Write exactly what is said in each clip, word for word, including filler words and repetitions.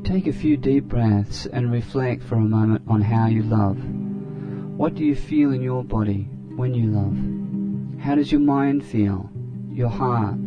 Take a few deep breaths and reflect for a moment on how you love. What do you feel in your body when you love? How does your mind feel? Your heart?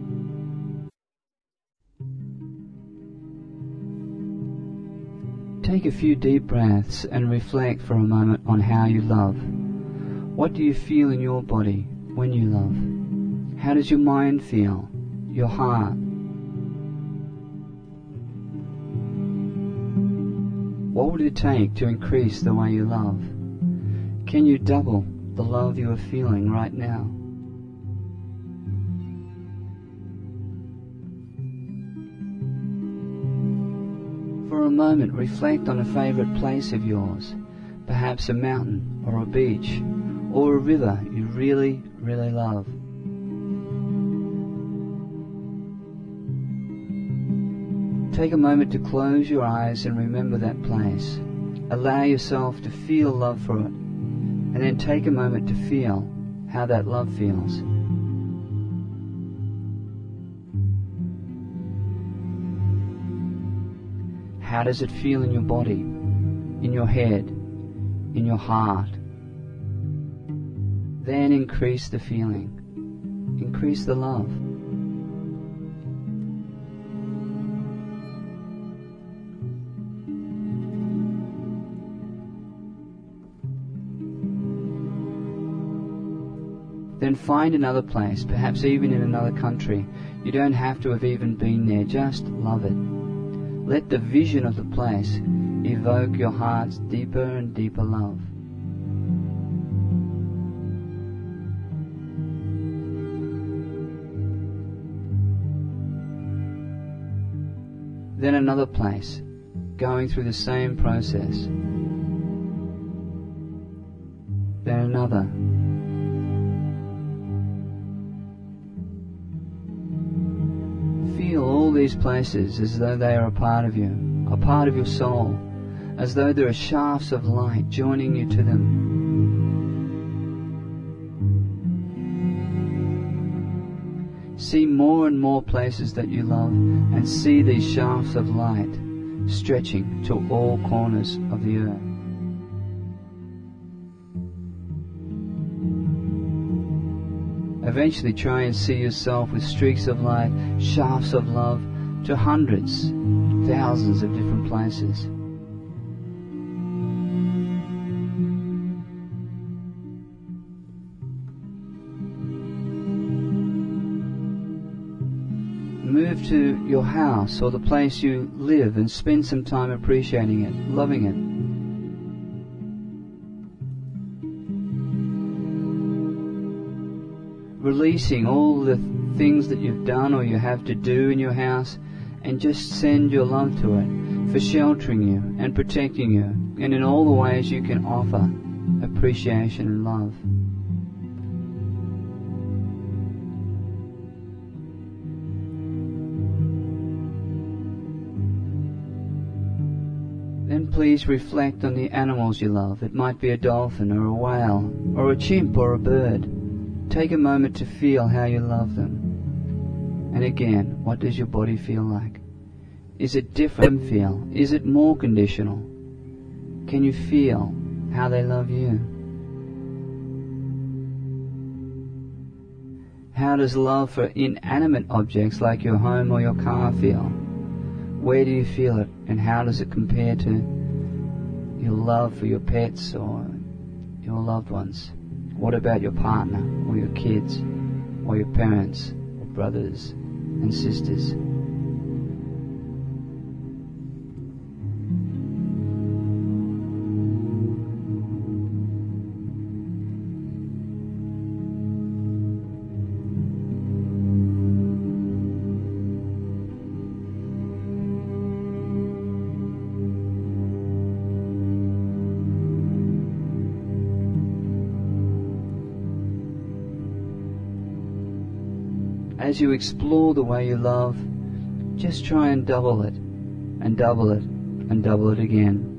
Take a few deep breaths and reflect for a moment on how you love. What do you feel in your body when you love? How does your mind feel? Your heart? What would it take to increase the way you love? Can you double the love you are feeling right now? For a moment, reflect on a favorite place of yours, perhaps a mountain or a beach or a river you really, really love. Take a moment to close your eyes and remember that place. Allow yourself to feel love for it, and then take a moment to feel how that love feels. How does it feel in your body, in your head, in your heart? Then increase the feeling. Increase the love. Then find another place, perhaps even in another country. You don't have to have even been there, just love it. Let the vision of the place evoke your heart's deeper and deeper love. Then another place, going through the same process. Then another. Feel all these places as though they are a part of you, a part of your soul, as though there are shafts of light joining you to them. See more and more places that you love, and see these shafts of light stretching to all corners of the earth. Eventually try and see yourself with streaks of light, shafts of love, to hundreds, thousands of different places. Move to your house or the place you live and spend some time appreciating it, loving it. Releasing all the things that you've done or you have to do in your house, and just send your love to it for sheltering you and protecting you, and in all the ways you can offer appreciation and love. Then please reflect on the animals you love. It might be a dolphin or a whale or a chimp or a bird. Take a moment to feel how you love them. And again, what does your body feel like? Is it different feel? Is it more conditional? Can you feel how they love you? How does love for inanimate objects like your home or your car feel? Where do you feel it, and how does it compare to your love for your pets or your loved ones? What about your partner or your kids or your parents or brothers and sisters? As you explore the way you love, just try and double it, and double it, and double it again.